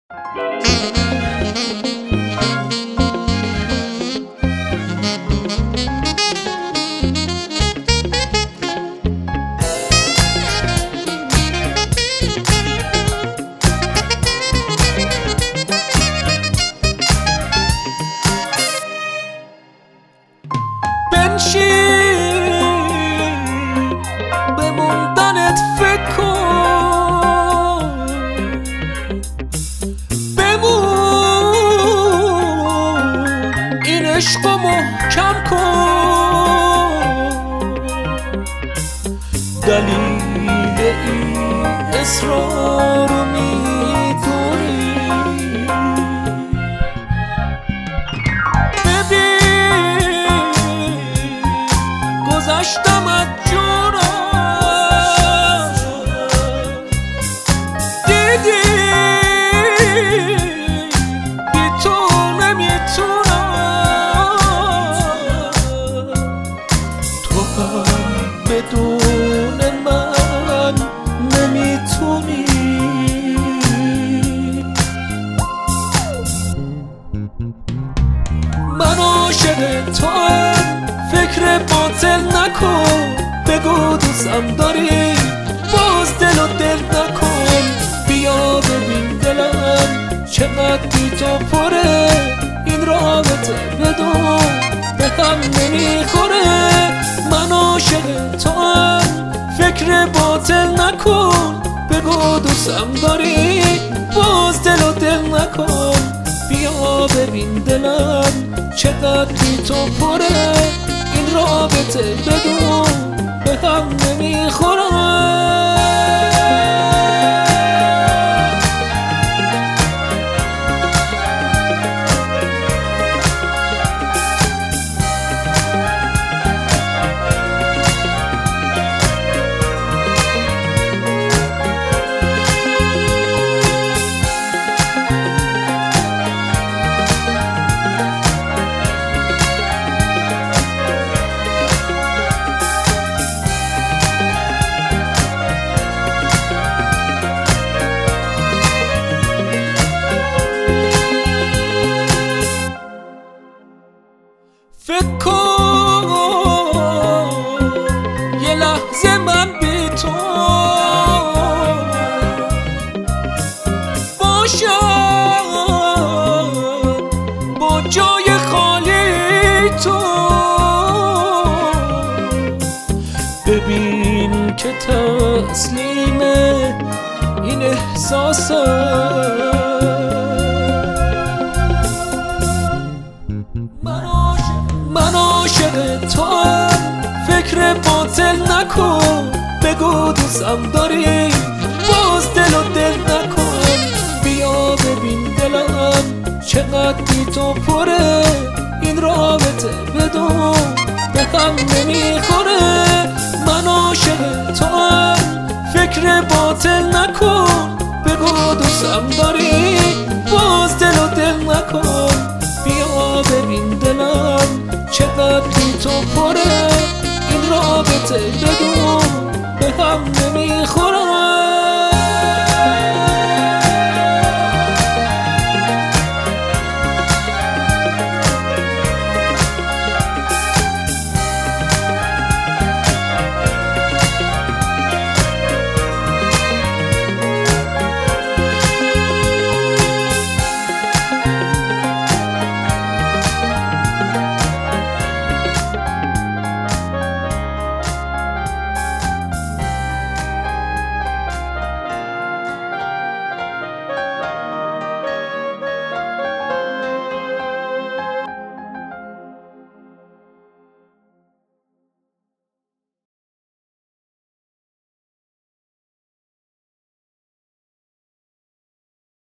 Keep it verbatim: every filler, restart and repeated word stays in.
به موندنت فکر کن، بمون این عشقو محکم کن. دلیل این اصرارو میدونی، گذشتم از جونم، دیدی بی تو نمیتونم، تو هم بدون من نمیتونی. من عاشق تو هم، فکر باطل نکن، بگو دوستم داری، باز دل و دل نکن. بیا ببین دلم چقدر بی تو پره، این رابطه بدون به هم نمیخوره. من عاشق تو هم، فکر باطل نکن، بگو دوستم داری، باز دل و دل نکن. بیا ببین دلم چقدر بی تو پره، این رابطه بدون به هم نمیخورم. فکر کن یه لحظه من بی تو باشم، با جای خالی تو. ببین که تسلیم این احساسم، من عاشق تو هم، فکر باطل نکن، بگو دوستم داری، باز دل و دل نکن. بیا ببین دلم چقدر بی تو پره، این رابطه بدون به هم نمیخوره. من عاشق تو هم، فکر باطل نکن،